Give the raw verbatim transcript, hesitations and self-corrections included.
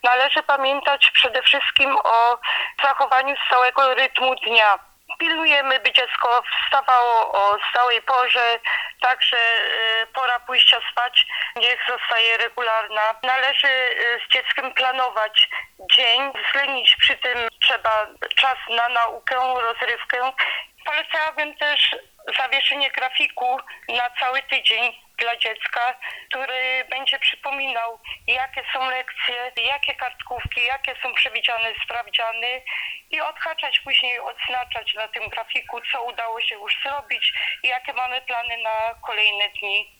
Należy pamiętać przede wszystkim o zachowaniu stałego rytmu dnia. Pilnujemy, by dziecko wstawało o stałej porze, także y, pora pójścia spać niech zostaje regularna. Należy y, z dzieckiem planować dzień, uwzględnić przy tym trzeba czas na naukę, rozrywkę. Polecałabym też zawieszenie grafiku na cały tydzień dla dziecka, który będzie przypominał, jakie są lekcje, jakie kartkówki, jakie są przewidziane sprawdziany i odhaczać później, odznaczać na tym grafiku, co udało się już zrobić i jakie mamy plany na kolejne dni.